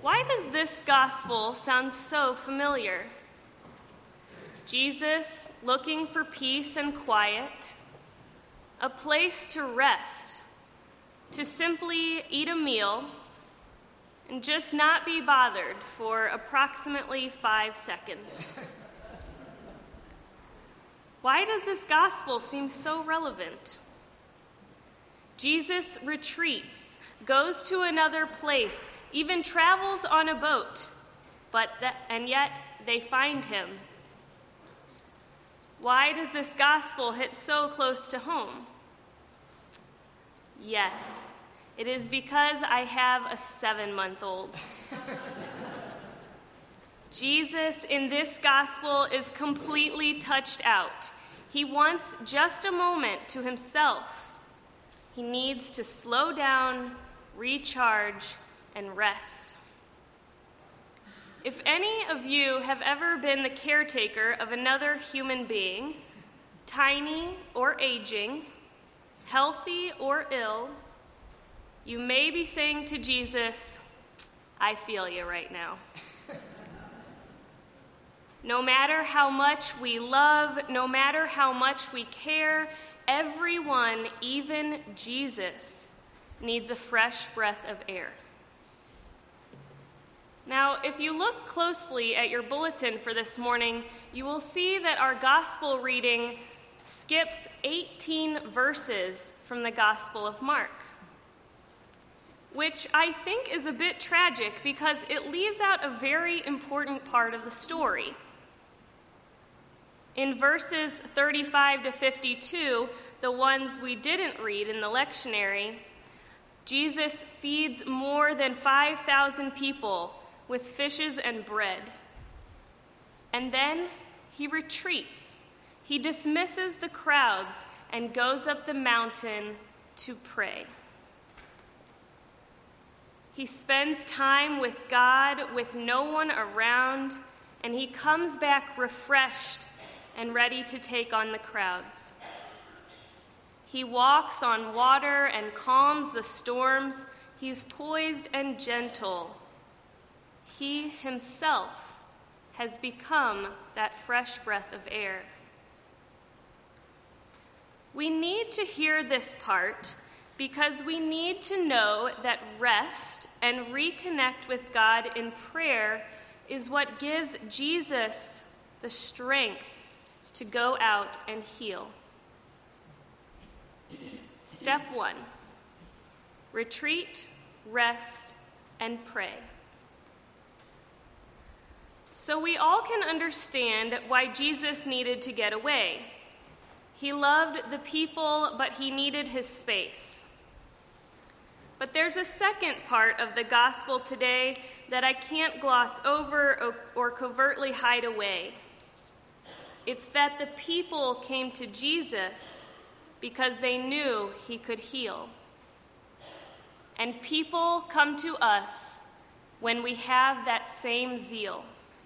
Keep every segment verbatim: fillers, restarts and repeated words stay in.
Why does this gospel sound so familiar? Jesus looking for peace and quiet, a place to rest, to simply eat a meal and just not be bothered for approximately five seconds. Why does this gospel seem so relevant? Jesus retreats, goes to another place, even travels on a boat, but th- and yet they find him. Why does this gospel hit so close to home? Yes, it is because I have a seven-month-old. Jesus in this gospel is completely touched out. He wants just a moment to himself. He needs to slow down, recharge, and rest. If any of you have ever been the caretaker of another human being, tiny or aging, healthy or ill, you may be saying to Jesus, I feel you right now. No matter how much we love, no matter how much we care, everyone, even Jesus, needs a fresh breath of air. Now, if you look closely at your bulletin for this morning, you will see that our gospel reading skips eighteen verses from the Gospel of Mark, which I think is a bit tragic because it leaves out a very important part of the story. In verses thirty-five to fifty-two, the ones we didn't read in the lectionary, Jesus feeds more than five thousand people with fishes and bread. And then he retreats. He dismisses the crowds and goes up the mountain to pray. He spends time with God with no one around, and he comes back refreshed and ready to take on the crowds. He walks on water and calms the storms. He's poised and gentle. He himself has become that fresh breath of air. We need to hear this part because we need to know that rest and reconnect with God in prayer is what gives Jesus the strength to go out and heal. Step one, retreat, rest, and pray. So we all can understand why Jesus needed to get away. He loved the people, but he needed his space. But there's a second part of the gospel today that I can't gloss over or, or covertly hide away. It's that the people came to Jesus because they knew he could heal. And people come to us when we have that same zeal.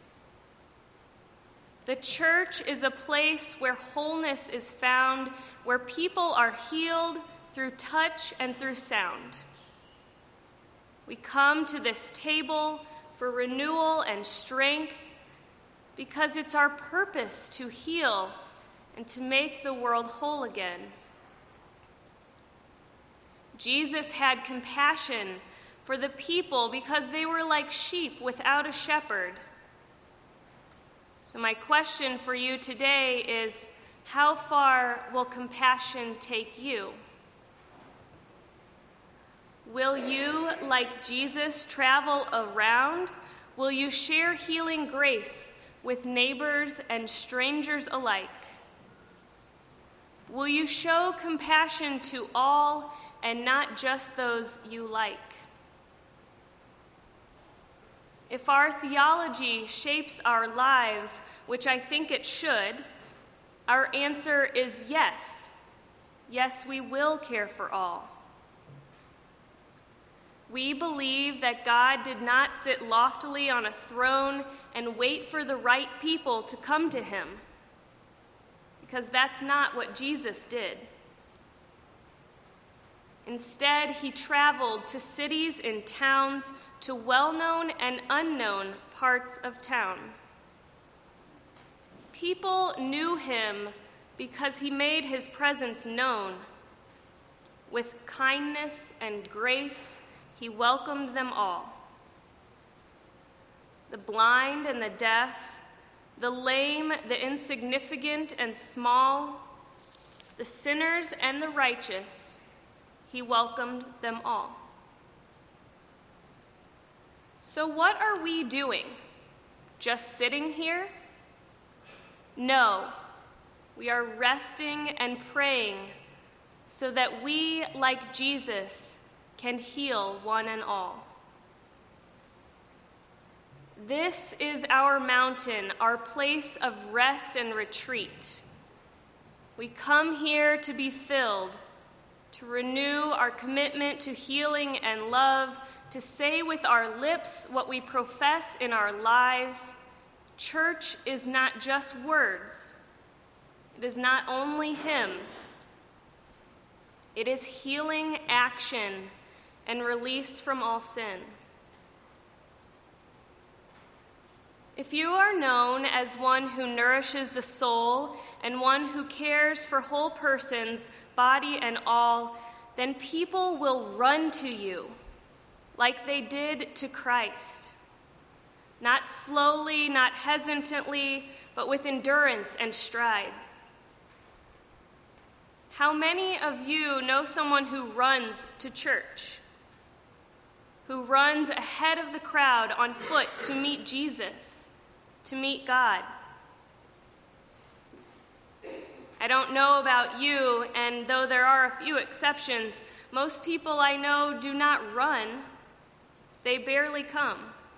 The church is a place where wholeness is found, where people are healed through touch and through sound. We come to this table for renewal and strength because it's our purpose to heal and to make the world whole again. Jesus had compassion for the people because they were like sheep without a shepherd. So my question for you today is, how far will compassion take you? Will you, like Jesus, travel around? Will you share healing grace with neighbors and strangers alike? Will you show compassion to all and not just those you like? If our theology shapes our lives, which I think it should, our answer is yes. Yes, we will care for all. We believe that God did not sit loftily on a throne and wait for the right people to come to him, because that's not what Jesus did. Instead, he traveled to cities and towns to well-known and unknown parts of town. People knew him because he made his presence known. With kindness and grace, he welcomed them all. The blind and the deaf, the lame, the insignificant and small, the sinners and the righteous, he welcomed them all. So what are we doing? Just sitting here? No, we are resting and praying so that we, like Jesus, can heal one and all. This is our mountain, our place of rest and retreat. We come here to be filled, to renew our commitment to healing and love, to say with our lips what we profess in our lives. Church is not just words. It is not only hymns. It is healing action and release from all sin. If you are known as one who nourishes the soul and one who cares for whole persons, body and all, then people will run to you like they did to Christ. Not slowly, not hesitantly, but with endurance and stride. How many of you know someone who runs to church? Who runs ahead of the crowd on foot to meet Jesus, to meet God? I don't know about you, and though there are a few exceptions, most people I know do not run. They barely come.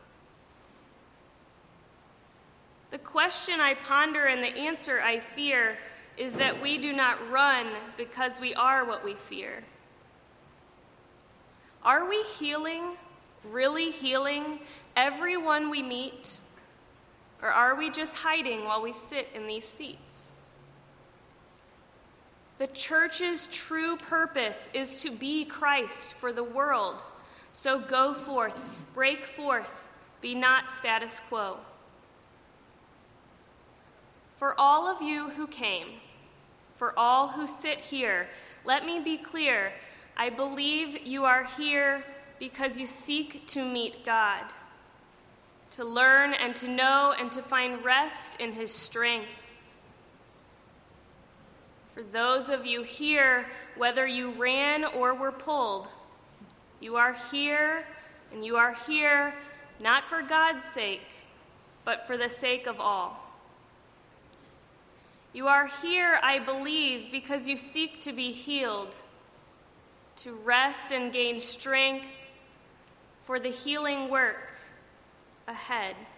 The question I ponder and the answer I fear is that we do not run because we are what we fear. Are we healing, really healing everyone we meet, or are we just hiding while we sit in these seats? The church's true purpose is to be Christ for the world. So go forth, break forth, be not status quo. For all of you who came, for all who sit here, let me be clear. I believe you are here because you seek to meet God, to learn and to know and to find rest in his strength. For those of you here, whether you ran or were pulled, you are here, and you are here not for God's sake, but for the sake of all. You are here, I believe, because you seek to be healed, to rest and gain strength for the healing work ahead.